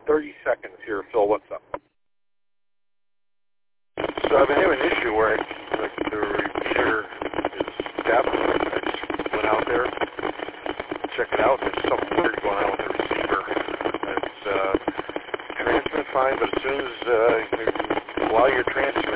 30 seconds here. Phil, what's up? So I've been having an issue where the repeater is deaf. I just went out there, check it out, and there's something weird going on with the receiver. It's transmitting fine, but as soon as while you're transmitting,